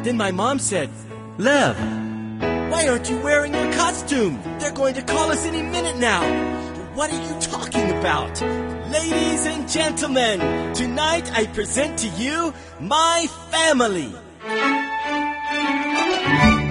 Then my mom said, Lev, why aren't you wearing your costume? They're going to call us any minute now. What are you talking about? Ladies and gentlemen, tonight I present to you my family.